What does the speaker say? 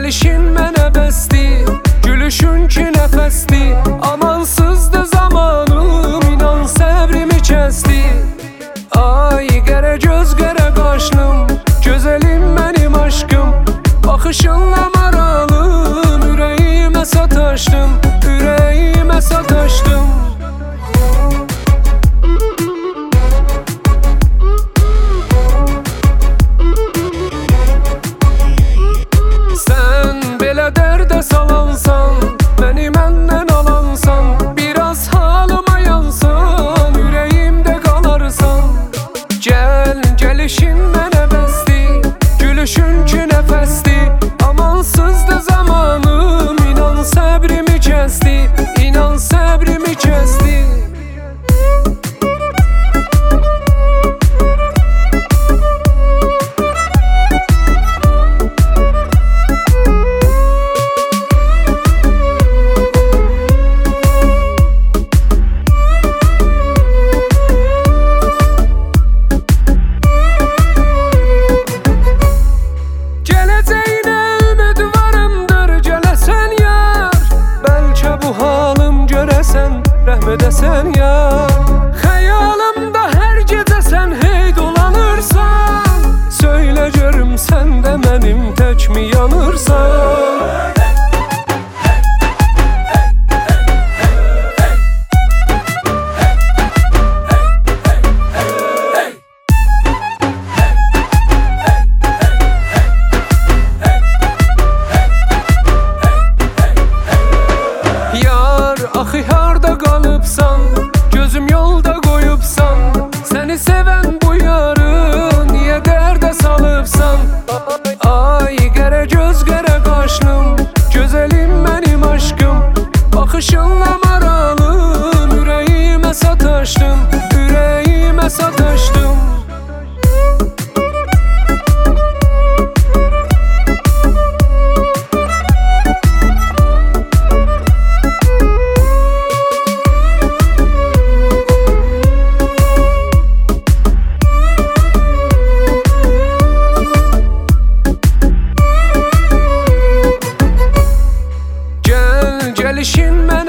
Gelişin mənə bəsdi, gülüşün ki nəfəsdi. Amansızdı zamanım, inan səbrimi kəsdi. Ay qərə göz qərə qaşlım, gözəlim mənim aşkım. Baxışınla maralım, ürəyimə sataşdım, ürəyimə sataşdım. Dərdə salansan, məni məndən alansan, biraz halıma yansan, ürəyimdə qalarsan. Gəl, gəlişin mənə bəsdi, gülüşün ki nəfəsdi. Amansızdı zamanım, inan səbrimi kəsdi, inan səbrimi kəsdi. Rəhm edəsən yar, xəyalımda hər gecə sən hey dolanırsan. Söylə görüm sən də mənim təkmi yanırsan. Axı harda qalıbsan, gözüm yolda qoyubsan. Səni sevən bu yarı niyə dərdə salıbsan? Ay qərə göz qərə qaşlım, gözəlim mənim aşkım. Baxışınla maralım, ürəyimə sataşdım, ürəyimə sataşdım. Gəlişin